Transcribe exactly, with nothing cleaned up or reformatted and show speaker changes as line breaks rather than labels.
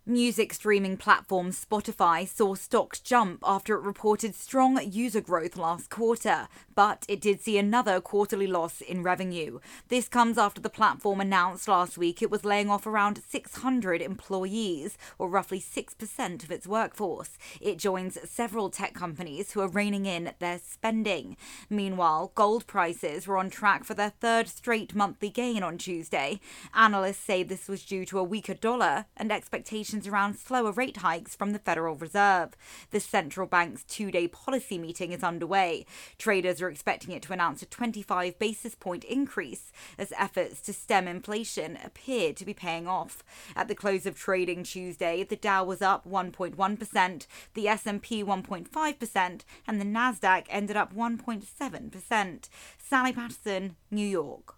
Music streaming platform Spotify saw stocks jump after it reported strong user growth last quarter, but it did see another quarterly loss in revenue. This comes after the platform announced last week it was laying off around six hundred employees, or roughly six percent of its workforce. It joins several tech companies who are reining in their spending. Meanwhile, gold prices were on track for their third straight monthly gain on Tuesday. Analysts say this was due to a weaker dollar and expectations around slower rate hikes from the Federal Reserve. The central bank's two-day policy meeting is underway. Traders are expecting it to announce a twenty-five basis point increase as efforts to stem inflation appear to be paying off. At the close of trading Tuesday, the Dow was up one point one percent, the S and P one point five percent, and the Nasdaq ended up one point seven percent. Sally Patterson, New York.